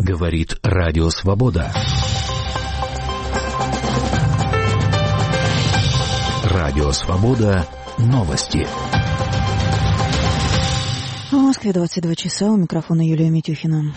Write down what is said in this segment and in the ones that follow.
Говорит Радио Свобода. Радио Свобода. Новости. В Москве 22 часа. У микрофона Юлия Митюхина.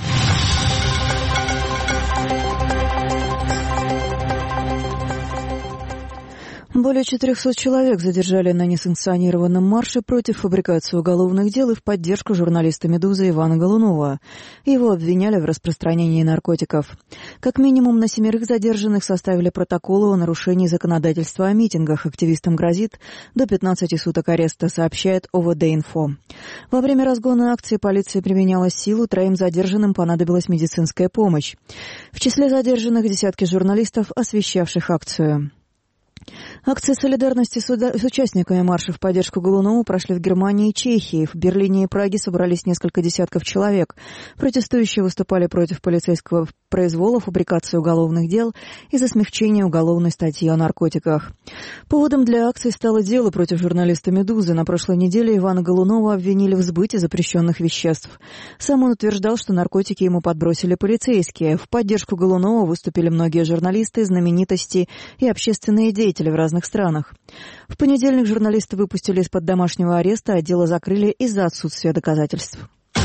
Более 400 человек задержали на несанкционированном марше против фабрикации уголовных дел и в поддержку журналиста «Медузы» Ивана Голунова. Его обвиняли в распространении наркотиков. Как минимум на 7 задержанных составили протоколы о нарушении законодательства о митингах. Активистам грозит до 15 суток ареста, сообщает ОВД-Инфо. Во время разгона акции полиция применяла силу, 3 задержанным понадобилась медицинская помощь. В числе задержанных десятки журналистов, освещавших акцию. Акции солидарности с участниками марша в поддержку Голунова прошли в Германии и Чехии. В Берлине и Праге собрались несколько десятков человек. Протестующие выступали против полицейского произвола, фабрикации уголовных дел и за смягчение уголовной статьи о наркотиках. Поводом для акции стало дело против журналиста «Медузы». На прошлой неделе Ивана Голунова обвинили в сбыте запрещенных веществ. Сам он утверждал, что наркотики ему подбросили полицейские. В поддержку Голунова выступили многие журналисты, знаменитости и общественные деятели в разных странах. В понедельник журналисты выпустили из-под домашнего ареста, а дело закрыли из-за отсутствия доказательств.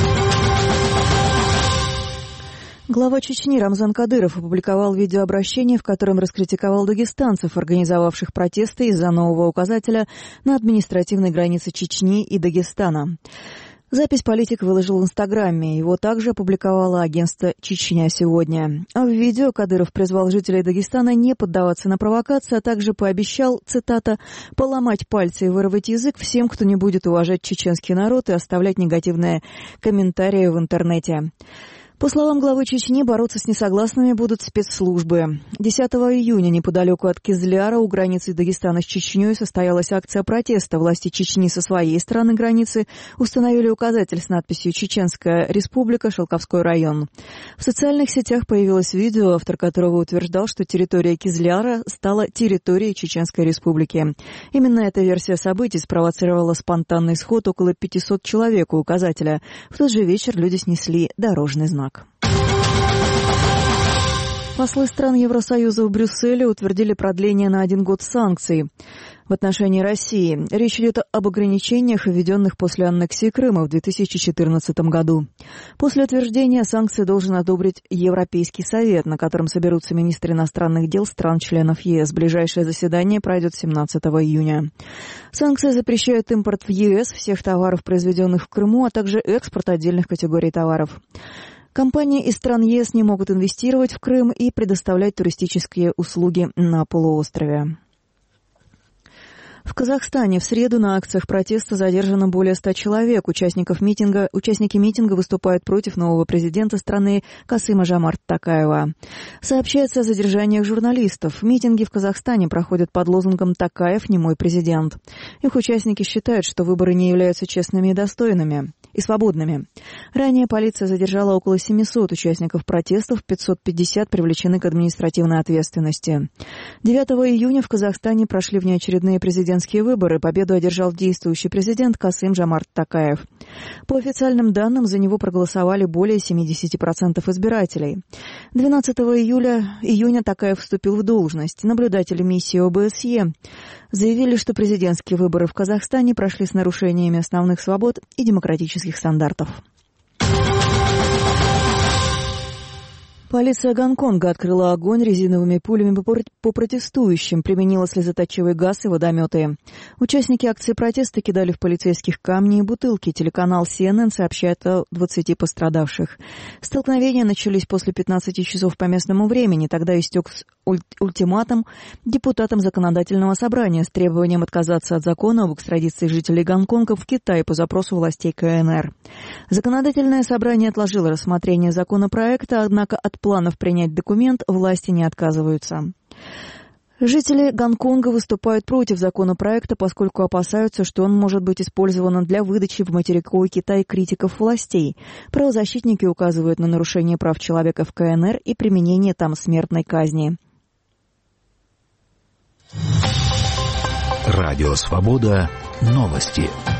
Глава Чечни Рамзан Кадыров опубликовал видеообращение, в котором раскритиковал дагестанцев, организовавших протесты из-за нового указателя на административной границе Чечни и Дагестана. Запись политик выложил в Инстаграме. Его также опубликовало агентство «Чечня сегодня». А в видео Кадыров призвал жителей Дагестана не поддаваться на провокации, а также пообещал, цитата, «поломать пальцы и вырвать язык всем, кто не будет уважать чеченский народ и оставлять негативные комментарии в интернете». По словам главы Чечни, бороться с несогласными будут спецслужбы. 10 июня неподалеку от Кизляра у границы Дагестана с Чечней состоялась акция протеста. Власти Чечни со своей стороны границы установили указатель с надписью «Чеченская республика, Шелковской район». В социальных сетях появилось видео, автор которого утверждал, что территория Кизляра стала территорией Чеченской республики. Именно эта версия событий спровоцировала спонтанный сход около 500 человек у указателя. В тот же вечер люди снесли дорожный знак. Послы стран Евросоюза в Брюсселе утвердили продление на 1 год санкций в отношении России. Речь идет об ограничениях, введенных после аннексии Крыма в 2014 году. После утверждения санкций должен одобрить Европейский совет, на котором соберутся министры иностранных дел стран-членов ЕС. Ближайшее заседание пройдет 17 июня. Санкции запрещают импорт в ЕС всех товаров, произведенных в Крыму, а также экспорт отдельных категорий товаров. Компании из стран ЕС не могут инвестировать в Крым и предоставлять туристические услуги на полуострове. В Казахстане в среду на акциях протеста задержано более 100 человек. Участники митинга выступают против нового президента страны Касыма-Жомарта Токаева. Сообщается о задержаниях журналистов. Митинги в Казахстане проходят под лозунгом «Токаев не мой президент». Их участники считают, что выборы не являются честными и достойными и свободными. Ранее полиция задержала около 700 участников протестов, 550 привлечены к административной ответственности. 9 июня в Казахстане прошли внеочередные президентские выборы. Победу одержал действующий президент Касым-Жомарт Токаев. По официальным данным, за него проголосовали более 70% избирателей. 12 июня Токаев вступил в должность. Наблюдатели миссии ОБСЕ заявили, что президентские выборы в Казахстане прошли с нарушениями основных свобод и демократических стандартов. Полиция Гонконга открыла огонь резиновыми пулями по протестующим, применила слезоточивый газ и водометы. Участники акции протеста кидали в полицейских камни и бутылки. Телеканал CNN сообщает о 20 пострадавших. Столкновения начались после 15 часов по местному времени. Тогда истек ультиматум депутатам законодательного собрания с требованием отказаться от закона об экстрадиции жителей Гонконга в Китай по запросу властей КНР. Законодательное собрание отложило рассмотрение законопроекта, однако от планов принять документ власти не отказываются. Жители Гонконга выступают против законопроекта, поскольку опасаются, что он может быть использован для выдачи в материковый Китай критиков властей. Правозащитники указывают на нарушение прав человека в КНР и применение там смертной казни. Радио Свобода. Новости.